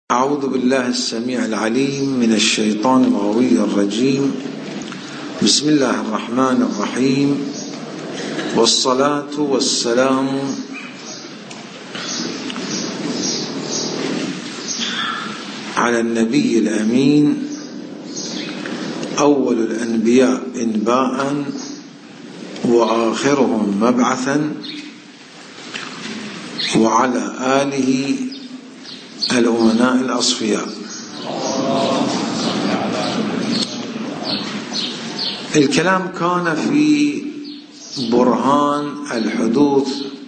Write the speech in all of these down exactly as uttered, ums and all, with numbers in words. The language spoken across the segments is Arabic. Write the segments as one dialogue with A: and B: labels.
A: أعوذ بالله السميع العليم من الشيطان الغوي الرجيم. بسم الله الرحمن الرحيم، والصلاة والسلام على النبي الأمين أول الأنبياء إنباء وآخرهم مبعثا، وعلى آله الأمناء الأصفياء. الكلام كان في برهان الحدوث،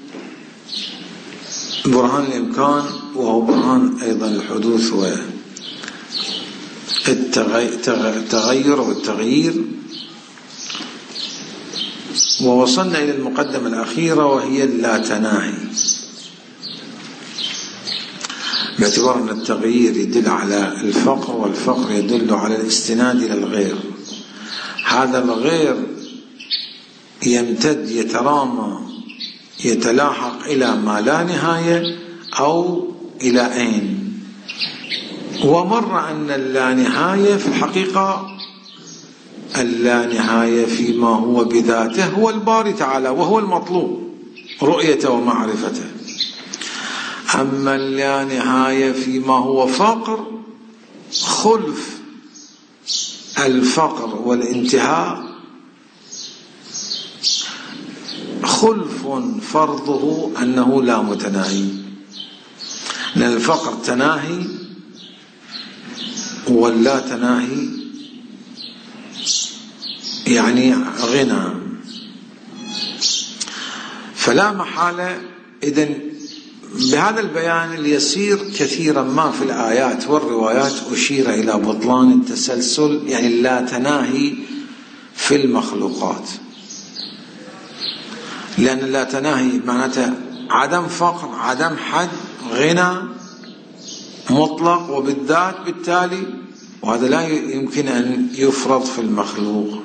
A: برهان الإمكان، وهو برهان أيضا الحدوث والتغير والتغيير. ووصلنا إلى المقدمة الأخيرة وهي اللا تناهي، باعتبار أن التغيير يدل على الفقر، والفقر يدل على الاستناد إلى الغير. هذا الغير يمتد، يترامى، يتلاحق إلى ما لا نهاية أو إلى أين. ومر أن اللا نهاية في الحقيقة اللا نهاية فيما هو بذاته هو الباري تعالى، وهو المطلوب رؤيته ومعرفته. أما اللا نهاية فيما هو فقر، خلف الفقر والانتهاء خلف فرضه أنه لا متناهي، لأن الفقر تناهي واللا تناهي يعني غنى. فلا محالة إذن بهذا البيان اليسير كثيرا ما في الآيات والروايات أشير إلى بطلان التسلسل، يعني لا تناهي في المخلوقات، لأن لا تناهي معناته عدم فقر، عدم حد، غنى مطلق وبالذات، بالتالي وهذا لا يمكن أن يفرض في المخلوق.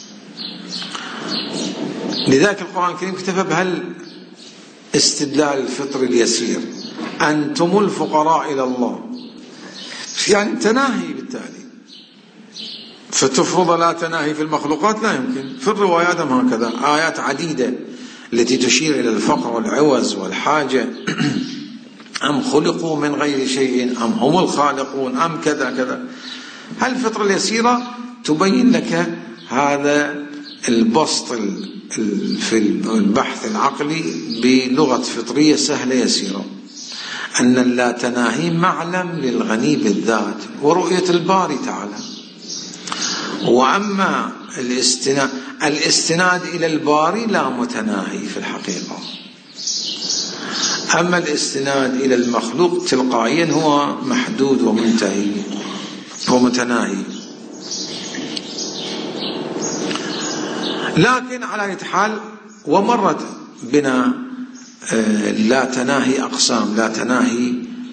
A: لذلك القرآن الكريم اكتفى بهال استدلال الفطر اليسير: أنتم الفقراء إلى الله، يعني تناهي بالتالي. فتفرض لا تناهي في المخلوقات لا يمكن. في الروايات هكذا آيات عديدة التي تشير إلى الفقر والعوز والحاجة. أم خلقوا من غير شيء أم هم الخالقون أم كذا كذا. هالفطرة اليسيرة تبين لك هذا البسط في البحث العقلي بلغة فطرية سهلة يسيرة، أن اللا تناهي معلم للغني بالذات ورؤية الباري تعالى. وأما الاستناد, الاستناد إلى الباري لا متناهي في الحقيقة. أما الاستناد إلى المخلوق تلقائيا هو محدود ومنتهي ومتناهي. لكن على أي حال، ومرت بنا لا تناهي أقسام: لا تناهي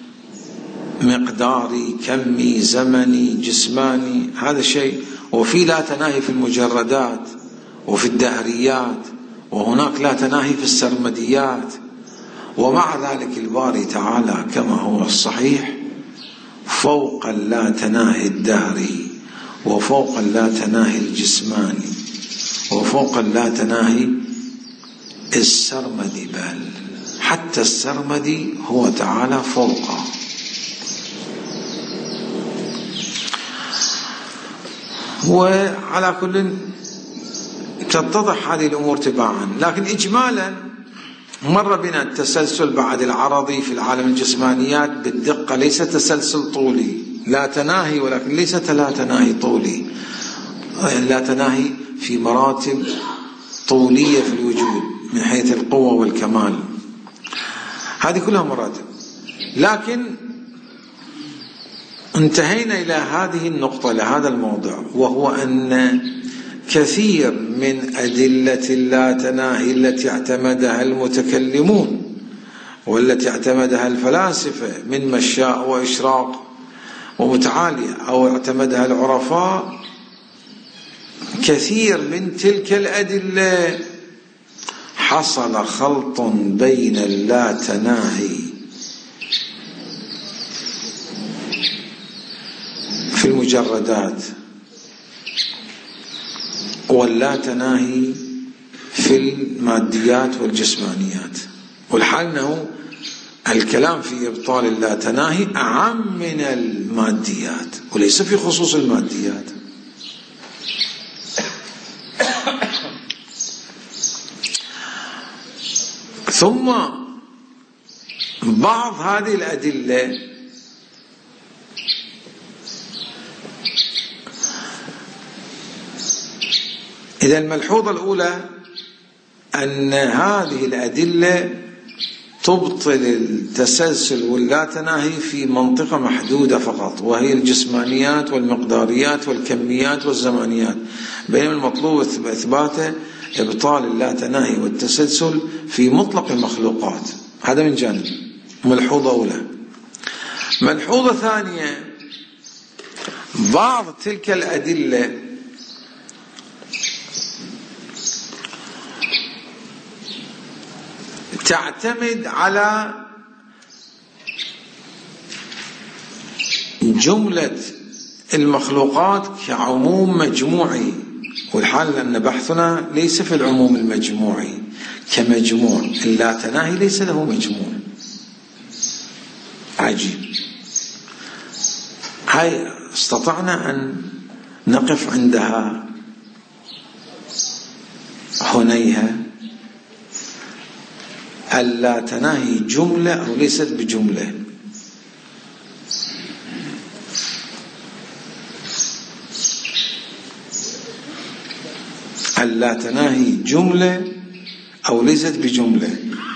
A: مقداري، كمي، زمني، جسماني، هذا شيء. وفي لا تناهي في المجردات وفي الدهريات، وهناك لا تناهي في السرمديات. ومع ذلك الباري تعالى كما هو الصحيح فوق اللا تناهي الدهري، وفوق اللا تناهي الجسماني، وفوق اللا تناهي السرمدي، بل حتى السرمدي هو تعالى فوقه. وعلى كل تتضح هذه الأمور تباعا. لكن إجمالا مر بنا التسلسل بعد العرضي في العالم الجسمانيات بالدقة، ليس تسلسل طولي، لا تناهي، ولكن ليست لا تناهي طولي، لا تناهي في مراتب طولية في الوجود من حيث القوة والكمال. هذه كلها مراتب. لكن انتهينا إلى هذه النقطة، إلى هذا الموضوع، وهو أن كثير من أدلة اللا تناهي التي اعتمدها المتكلمون والتي اعتمدها الفلاسفة من مشاء وإشراق ومتعالية، أو اعتمدها العرفاء، كثير من تلك الأدلة حصل خلط بين اللا تناهي المجردات واللا تناهي في الماديات والجسمانيات، والحال أنه الكلام في إبطال اللا تناهي أعم من الماديات وليس في خصوص الماديات. ثم بعض هذه الأدلة إذا الملحوظة الأولى أن هذه الأدلة تبطل التسلسل واللا تناهي في منطقة محدودة فقط، وهي الجسمانيات والمقداريات والكميات والزمانيات، بينما المطلوب إثباته إبطال اللا تناهي والتسلسل في مطلق المخلوقات. هذا من جانب، ملحوظة أولى. ملحوظة ثانية، بعض تلك الأدلة تعتمد على جملة المخلوقات كعموم مجموعي، والحال أن بحثنا ليس في العموم المجموعي كمجموع، اللا تناهي ليس له مجموع. عجيب. هاي استطعنا أن نقف عندها هنيها. اللا تناهي جملة أو ليست بجملة؟ اللا تناهي جملة أو ليست بجملة؟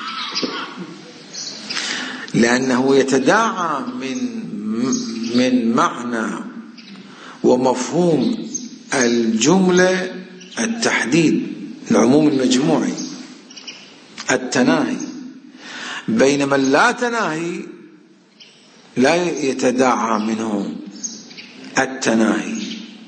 A: لأنه يتداعى من من معنى ومفهوم الجملة التحديد، العموم المجموعي، التناهي، بينما اللا تناهي لا يتداعى منه التناهي.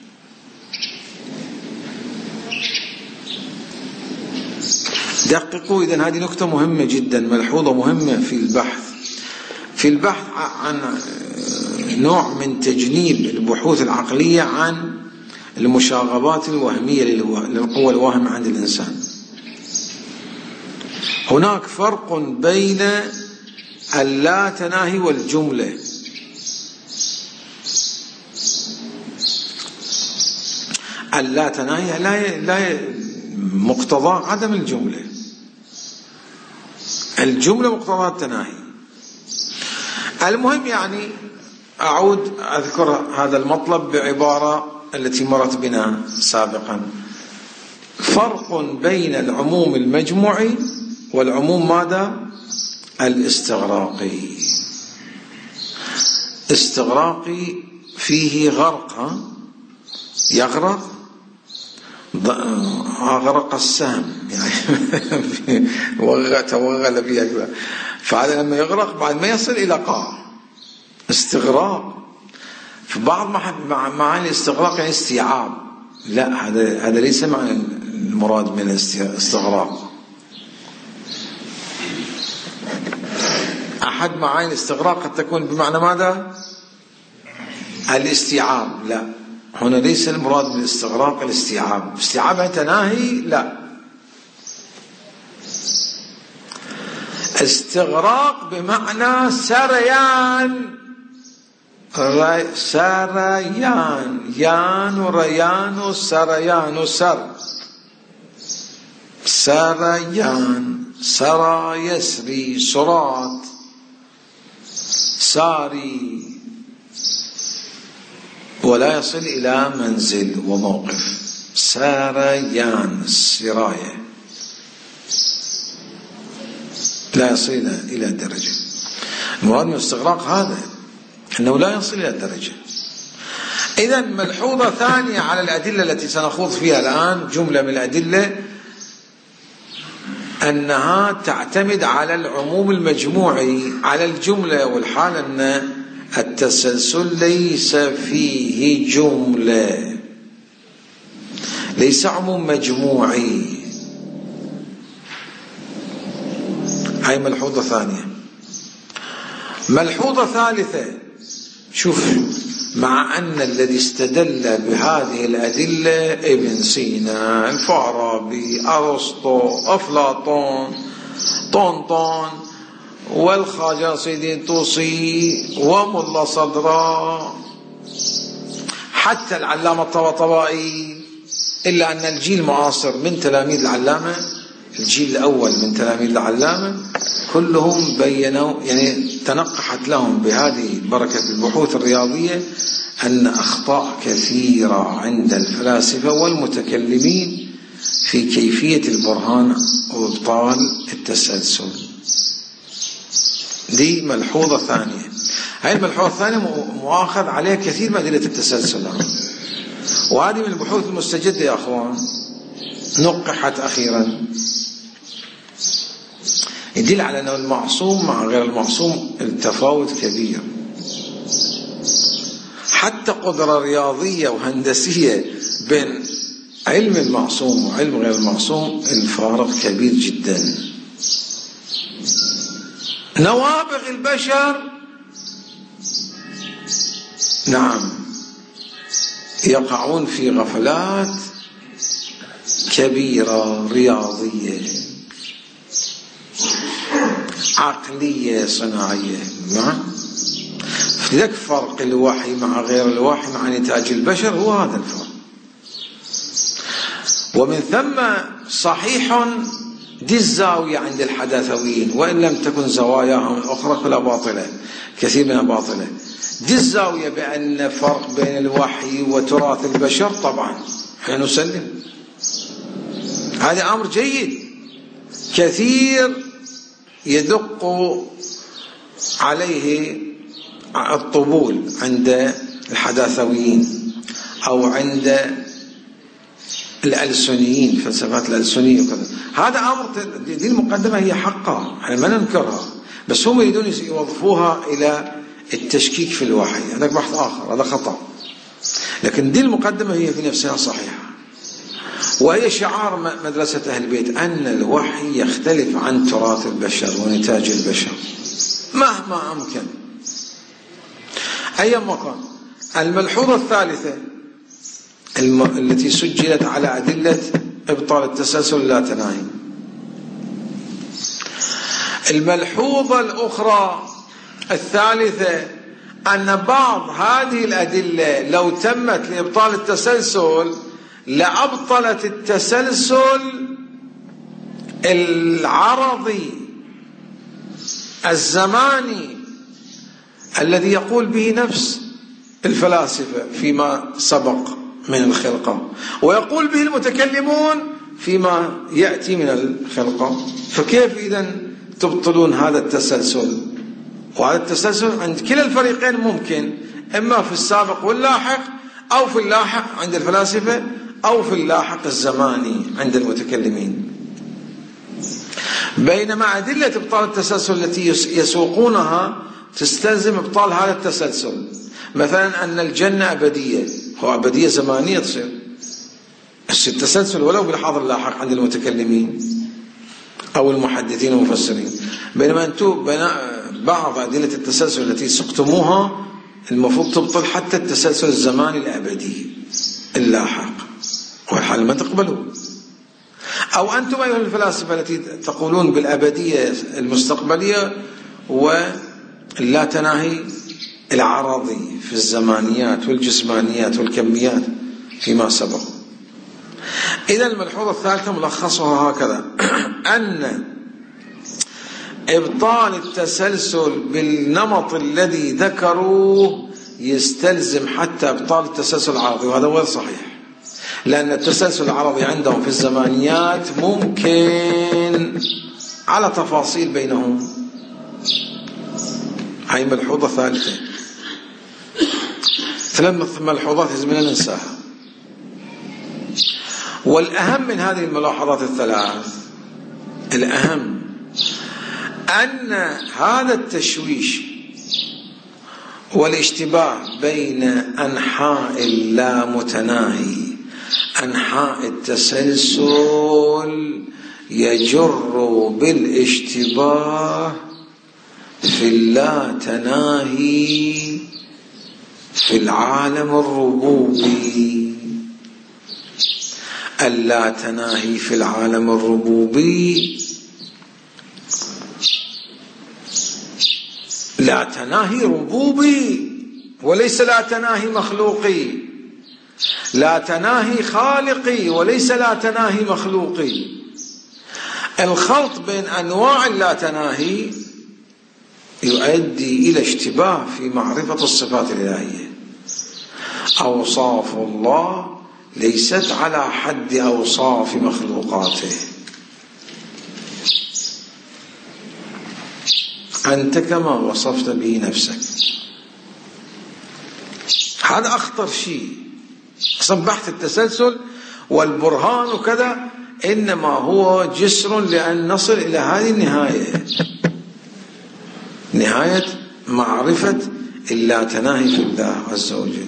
A: دققوا، إذن هذه نقطة مهمة جدا، ملحوظة مهمة في البحث في البحث عن نوع من تجنيب البحوث العقلية عن المشاغبات الوهمية للقوى الواهمة عند الإنسان. هناك فرق بين اللا تناهي والجملة. اللا تناهي لا لا مقتضى عدم الجملة، الجملة مقتضى التناهي. المهم يعني أعود أذكر هذا المطلب بعبارة التي مرت بنا سابقا. فرق بين العموم المجموعي والعموم ماذا؟ الاستغراقي. استغراقي فيه غرق، يغرق، أغرق السهم يعني توغل فيها، فهذا لما يغرق بعد ما يصل إلى قاع. استغراق في بعض معاني الاستغراق يعني استيعاب، لا، هذا هذا ليس معنى المراد من الاستغراق. أحد معاني الاستغراق قد تكون بمعنى ماذا؟ الاستيعاب، لا، هنا ليس المراد من الاستغراق الاستيعاب. استيعاب تناهي، لا. استغراق بمعنى سريان، سريان، يان وريان وسريان وسر، سريان، سرى يسري، سرات، ساري، ولا يصل إلى منزل وموقف. سريان، السراية، لا يصل إلى الدرجة. المراد من الاستغراق هذا، أنه لا يصل إلى الدرجة. إذن ملحوظة ثانية على الأدلة التي سنخوض فيها الآن، جملة من الأدلة، أنها تعتمد على العموم المجموعي على الجملة، والحال أن التسلسل ليس فيه جملة، ليس عموم مجموعي. هاي ملحوظة ثانية. ملحوظة ثالثة، شوف مع أن الذي استدل بهذه الأدلة ابن سينا، الفارابي، أرسطو، أفلاطون، طنطان، والخواجة سيدي الطوسي، وملا صدراء، حتى العلامة الطباطبائي. إلا أن الجيل المعاصر من تلاميذ العلامة، الجيل الأول من تلاميذ العلامة، كلهم بينوا، يعني تنقحت لهم بهذه بركة البحوث الرياضية أن أخطاء كثيرة عند الفلاسفة والمتكلمين في كيفية البرهان وإبطال التسلسل. دي ملحوظة ثانية. هاي الملحوظة الثانية مؤاخذ عليها كثير من أدلة التسلسل، وهذه من البحوث المستجدة يا أخوان، نقحت أخيرا. يدل على أن المعصوم مع غير المعصوم التفاوت كبير، حتى قدرة رياضية وهندسية بين علم المعصوم وعلم غير المعصوم الفارق كبير جدا. نوابغ البشر نعم يقعون في غفلات كبيرة رياضية عقلية صناعية. نعم، لذلك فرق الوحي مع غير الوحي مع نتاج البشر هو هذا الفرق. ومن ثم صحيح دي الزاوية عند الحداثويين، وإن لم تكن زواياهم الأخرى كلها باطلة، كثير منها باطلة. دي الزاوية بأن فرق بين الوحي وتراث البشر، طبعا احنا نسلم، هذا أمر جيد. كثير يدق عليه الطبول عند الحداثويين أو عند الألسنيين، فلسفات الألسنية وكذا. هذا أمر، دي المقدمة هي حقها، احنا ما ننكرها، بس هم يريدون يوظفوها إلى التشكيك في الوحي، هذا بحث آخر، هذا خطأ. لكن دي المقدمة هي في نفسها صحيحة، وهي شعار مدرسة أهل البيت أن الوحي يختلف عن تراث البشر ونتاج البشر مهما أمكن أي مكان. الملحوظة الثالثة التي سجلت على أدلة إبطال التسلسل لا تناهي. الملحوظة الأخرى الثالثة أن بعض هذه الأدلة لو تمت لإبطال التسلسل لأبطلت التسلسل العرضي الزماني الذي يقول به نفس الفلاسفة فيما سبق من الخلقة، ويقول به المتكلمون فيما يأتي من الخلقة. فكيف إذن تبطلون هذا التسلسل؟ وهذا التسلسل عند كلا الفريقين ممكن، إما في السابق واللاحق، أو في اللاحق عند الفلاسفة، أو في اللاحق الزماني عند المتكلمين. بينما أدلة إبطال التسلسل التي يسوقونها تستلزم إبطال هذا التسلسل. مثلا أن الجنة أبدية، هو أبدية زمانية تصير التسلسل ولو بالحاضر اللاحق عند المتكلمين أو المحدثين والمفسرين. بينما أنتم بعض أدلة التسلسل التي سقتموها المفروض تبطل حتى التسلسل الزماني الأبدي اللاحق، والحال ما تقبلوه. أو أنتم أيها الفلاسفة التي تقولون بالأبدية المستقبلية ولا تناهي العرضي في الزمانيات والجسمانيات والكميات فيما سبق. إذا الملحوظة الثالثة ملخصها هكذا أن إبطال التسلسل بالنمط الذي ذكروه يستلزم حتى إبطال التسلسل العرضي، وهذا غير صحيح، لأن التسلسل العرضي عندهم في الزمانيات ممكن على تفاصيل بينهم. هاي ملحوظة ثالثة. ثلاث ملحوظات يزمنا ننساها. والأهم من هذه الملاحظات الثلاث، الأهم أن هذا التشويش والاشتباه بين أنحاء اللامتناهي، أنحاء التسلسل، يجر بالاشتباه في اللاتناهي في العالم الربوبي، اللا تناهي في العالم الربوبي لا تناهي ربوبي وليس لا تناهي مخلوقي، لا تناهي خالقي وليس لا تناهي مخلوقي. الخلط بين أنواع اللا تناهي يؤدي إلى اشتباه في معرفة الصفات الإلهية. أوصاف الله ليست على حد أوصاف مخلوقاته. أنت كما وصفت به نفسك، هذا أخطر شيء. أصلا بحث التسلسل والبرهان وكذا إنما هو جسر لأن نصل إلى هذه النهاية، نهاية معرفة اللا تناهي في الله عز وجل.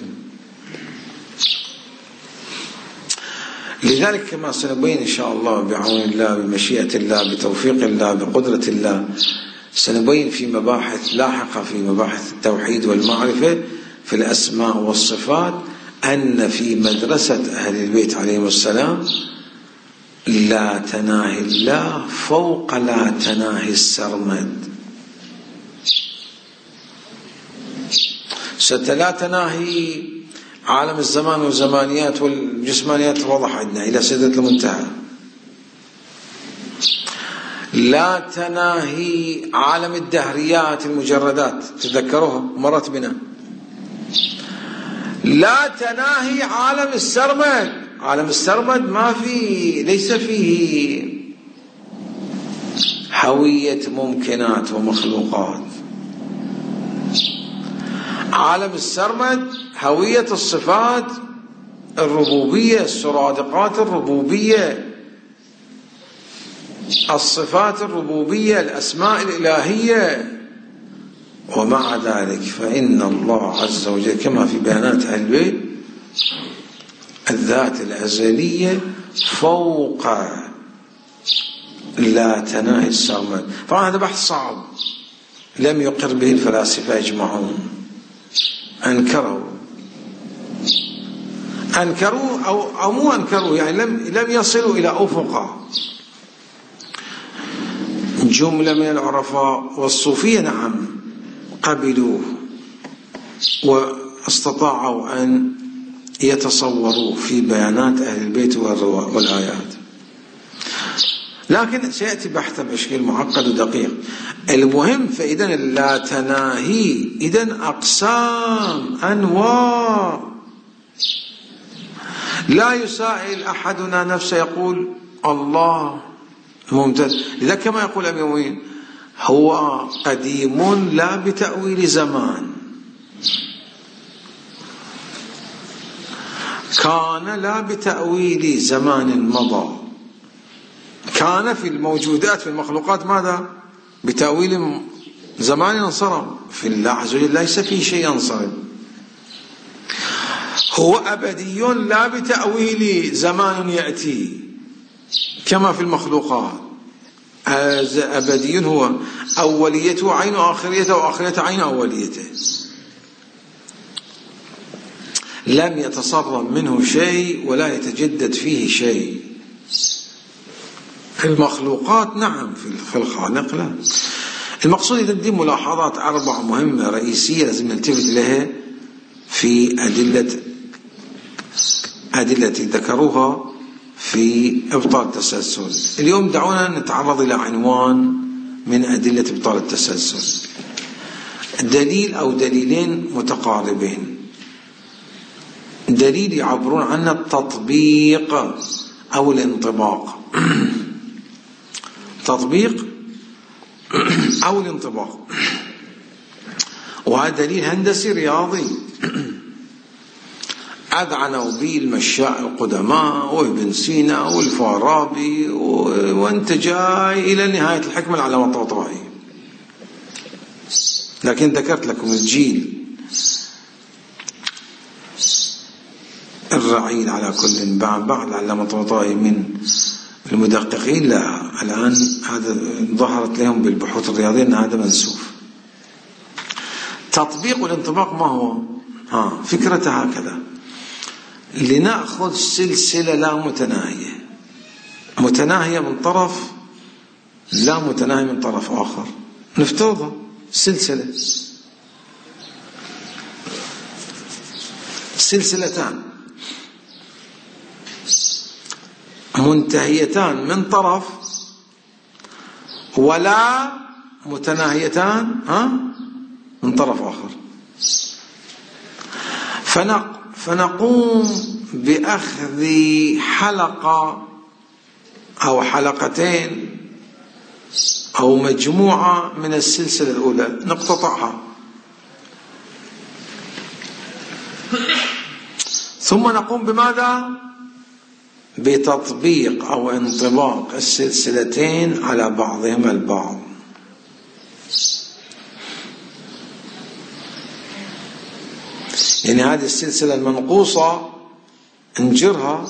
A: لذلك كما سنبين إن شاء الله بعون الله، بمشيئة الله، بتوفيق الله، بقدرة الله، سنبين في مباحث لاحقة في مباحث التوحيد والمعرفة في الأسماء والصفات أن في مدرسة أهل البيت عليهم السلام لا تناهي الله فوق لا تناهي السرمد. ستة لا تناهي عالم الزمان والزمانيات والجسمانيات، وضح عندنا إلى سدرة المنتهى. لا تناهي عالم الدهريات المجردات، تذكروها مرت بنا. لا تناهي عالم السرمد، عالم السرمد ما فيه، ليس فيه هوية ممكنات ومخلوقات. عالم السرمد هوية الصفات الربوبية، السرادقات الربوبية، الصفات الربوبية، الأسماء الإلهية. ومع ذلك فإن الله عز وجل كما في بيانات أهل البيت الذات الأزلية فوق لا تناهي السرمد. طبعا هذا بحث صعب لم يقر به الفلاسفة يجمعون، أنكروا أنكروا أو, أو مو أنكروا يعني لم, لم يصلوا إلى أفقه. جملة من العرفاء والصوفية نعم قبلوه واستطاعوا أن يتصوروا في بيانات أهل البيت والآيات، لكن سيأتي بحثا بشكل معقد ودقيق. المهم فإذا لا تناهي إذن أقسام أنواع. لا يسائل أحدنا نفسه يقول الله ممتد. لذا كما يقول أبي المؤمنين هو قديم لا بتأويل زمان، كان لا بتأويل زمان مضى. كان في الموجودات في المخلوقات ماذا؟ بتأويل زمان انصرم. في الله عز وجل ليس في شيء ينصرم. هو أبدي لا بتأويل زمان يأتي كما في المخلوقات. أبدي هو أوليته عين آخريته وآخريته عين أوليته، لم يتصرم منه شيء ولا يتجدد فيه شيء. في المخلوقات نعم، في الخالق لا. المقصود إذا دي ملاحظات أربع مهمة رئيسية لازم نلتفت لها في أدلة أدلة ذكروها في إبطال التسلسل. اليوم دعونا نتعرض إلى عنوان من أدلة إبطال التسلسل، دليل أو دليلين متقاربين. دليل يعبرون عنه التطبيق أو الانطباق. تطبيق أو الانطباق، وهذا دليل هندسي رياضي أذعنوا به المشاء القدماء وابن سينا والفارابي، وانت جاي إلى نهاية الحكمة العلامة الطباطبائي. لكن ذكرت لكم الجيل الرعيل على كل بعض العلامة الطباطبائي من المدققين لا، الآن هذا ظهرت لهم بالبحوث الرياضية أن هذا منسوف. تطبيق الانطباق ما هو؟ ها فكرتها هكذا، لنأخذ سلسلة لا متناهية، متناهية من طرف لا متناهي من طرف آخر، نفترضها سلسلة، سلسلتان منتهيتان من طرف ولا متناهيتان ها من طرف آخر، فنقوم بأخذ حلقة أو حلقتين أو مجموعة من السلسلة الأولى نقتطعها، ثم نقوم بماذا؟ بتطبيق أو انطباق السلسلتين على بعضهما البعض. يعني هذه السلسلة المنقوصة نجرها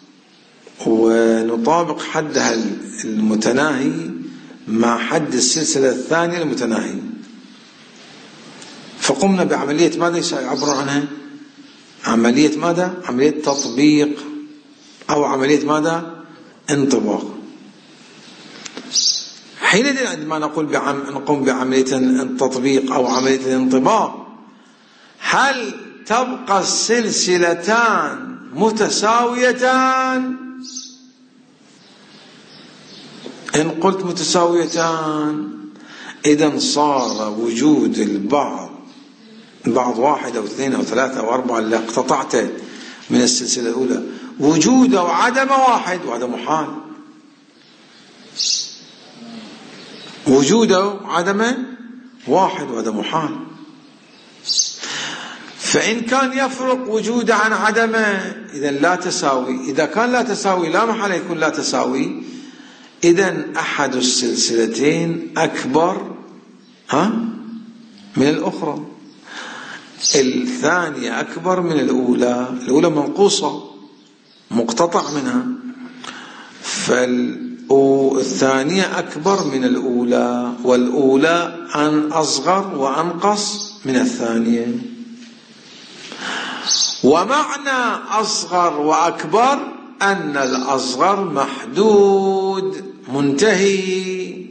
A: ونطابق حدها المتناهي مع حد السلسلة الثانية المتناهي، فقمنا بعملية ماذا يعبر عنها؟ عملية ماذا؟ عملية تطبيق أو عملية ماذا؟ انطباق. حينئذ عندما نقول بعم... نقوم بعملية التطبيق أو عملية الانطباق، هل تبقى السلسلتان متساويتان؟ إن قلت متساويتان إذن صار وجود البعض، بعض واحد أو اثنين أو ثلاثة أو أربعة اللي اقتطعته من السلسلة الأولى وجود أو عدم واحد، وهذا محال، وجود أو عدم واحد وهذا محال. فإن كان يفرق وجود عن عدمه إذن لا تساوي، إذا كان لا تساوي لا محال يكون لا تساوي، إذن أحد السلسلتين أكبر ها من الأخرى، الثانية أكبر من الأولى، الأولى منقوصة مقتطع منها، فالثانية أكبر من الأولى، والأولى أن أصغر وأنقص من الثانية. ومعنى أصغر وأكبر أن الأصغر محدود منتهي،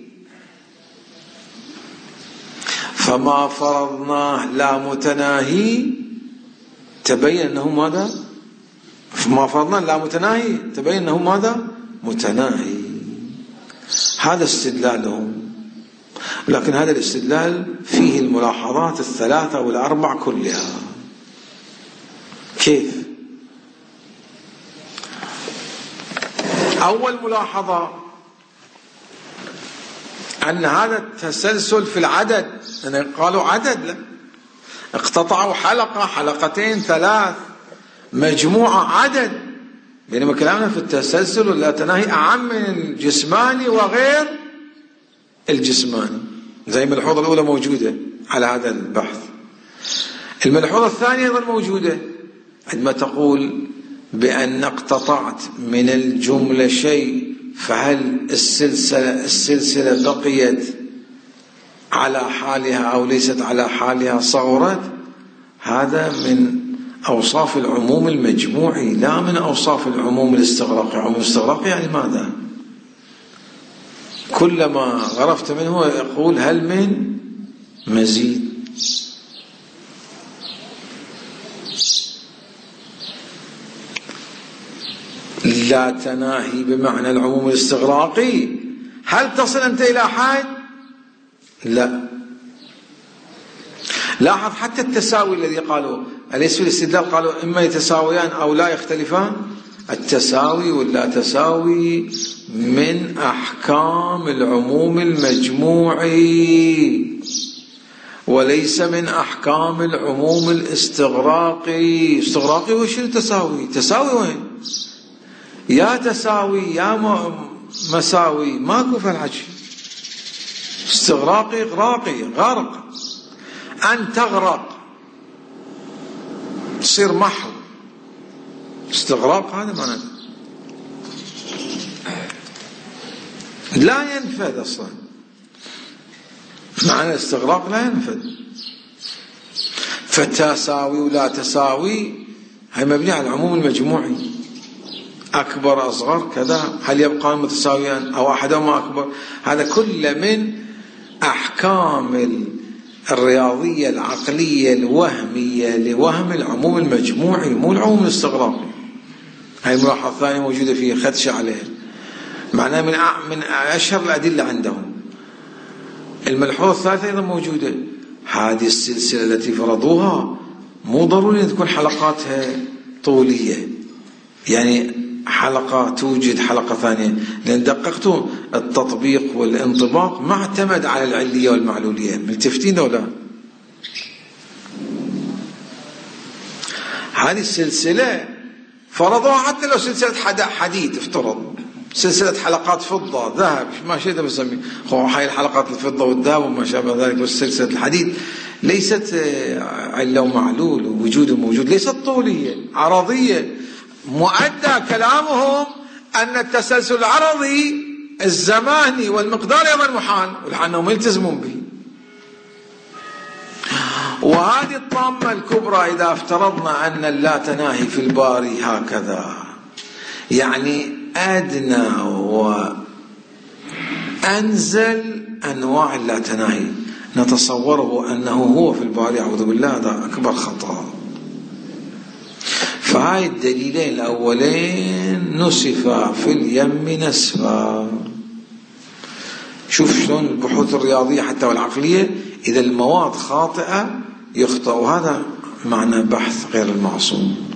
A: فما فرضناه لا متناهي تبين أنه ماذا؟ فما فرضناه لا متناهي تبين أنه ماذا؟ متناهي. هذا استدلالهم، لكن هذا الاستدلال فيه الملاحظات الثلاثة والأربع كلها. كيف؟ أول ملاحظة أن هذا التسلسل في العدد، يعني قالوا عدد، لا اقتطعوا حلقة حلقتين ثلاث مجموعة عدد، بينما كلامنا في التسلسل ولا تناهي أعم من الجسماني وغير الجسماني، زي الملحوظة الأولى موجودة على هذا البحث. الملحوظة الثانية أيضا موجودة عندما تقول بأن اقتطعت من الجملة شيء، فهل السلسلة السلسلة بقيت على حالها أو ليست على حالها، صغرت؟ هذا من أوصاف العموم المجموعي لا من أوصاف العموم الاستغراقي. عموم الاستغراقي يعني ماذا؟ كلما غرفت منه يقول هل من مزيد. لا تناهي بمعنى العموم الاستغراقي، هل تصل أنت إلى حد؟ لا. لاحظ حتى التساوي الذي قالوا أليس في الاستدلال قالوا إما يتساويان أو لا يختلفان، التساوي واللا تساوي من أحكام العموم المجموعي وليس من أحكام العموم الاستغراقي. استغراقي وش التساوي؟ تساوي وين؟ يا تساوي يا مساوي، ماكو في الحكي. استغراقي غراقي غرق، أن تغرق تصير محو، استغراق هذا معناه لا ينفذ أصلا، معنى الاستغراق لا ينفذ. فتساوي ولا تساوي هي مبنية على العموم المجموعي، أكبر أصغر كذا، هل يبقى متساويان أو أحدهما أكبر. هذا كله من أحكام الرياضية العقلية الوهمية لوهم العموم المجموعي مو العموم الاستغراقي. هاي الملاحظة الثانية موجودة في خدش عليها، معناها من من أشهر الأدلة عندهم. الملحوظة الثالثة أيضا موجودة، هذه السلسلة التي فرضوها مو ضروري أن تكون حلقاتها طولية، يعني حلقة توجد حلقة ثانية، لأن دققتوا التطبيق والانطباق ما اعتمد على العلية والمعلولية. ملتفتين ولا؟ هذه السلسلة فرضوها حتى لو سلسلة حديد، افترض سلسلة حلقات فضة ذهب ما شئت بسميه، هاي الحلقات الفضة والذهب وما شابه ذلك، بس سلسلة الحديد ليست علة ومعلول ووجود وموجود، ليست طولية عرضية. مؤدى كلامهم أن التسلسل العرضي الزماني والمقدار أيضا محال، ولأنهم يلتزمون به. وهذه الطامة الكبرى إذا افترضنا أن اللا تناهي في الباري هكذا، يعني أدنى وأنزل أنواع اللا تناهي نتصوره أنه هو في الباري، أعوذ بالله، هذا أكبر خطأ. فهاي الدليلين الأولين نسفا في اليم نسفا. شوف شلون البحوث الرياضية حتى والعقلية، إذا المواد خاطئة يخطأ، وهذا معنى بحث غير المعصوم.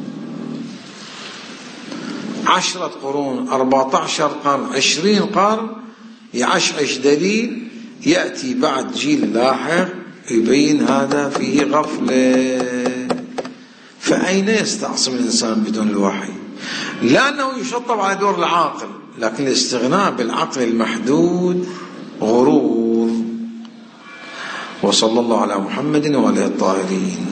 A: عشرة قرون، أربعة عشر قرن، عشرين قرن يعشعش دليل، يأتي بعد جيل لاحق يبين هذا فيه غفلة. فأين يستعصم الإنسان بدون الوحي؟ لأنه يشطب على دور العاقل، لكن الاستغناء بالعقل المحدود غرور. وصلى الله على محمد وعلى الطاهرين.